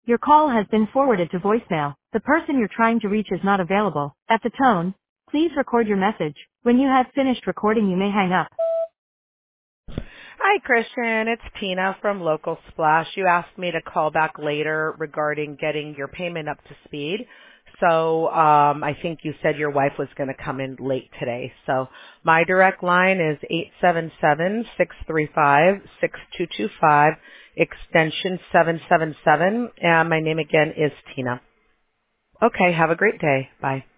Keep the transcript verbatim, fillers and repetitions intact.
Your call has been forwarded to voicemail. The person you're trying to reach is not available. At the tone, please record your message. When you have finished recording, you may hang up. Hi, Christian. It's Tina from Local Splash. You asked me to call back later regarding getting your payment up to speed. So um, I think you said your wife was going to come in late today. So my direct line is eight seven seven, six three five, six two two five, extension seven seven seven. And my name again is Tina. Okay, have a great day. Bye.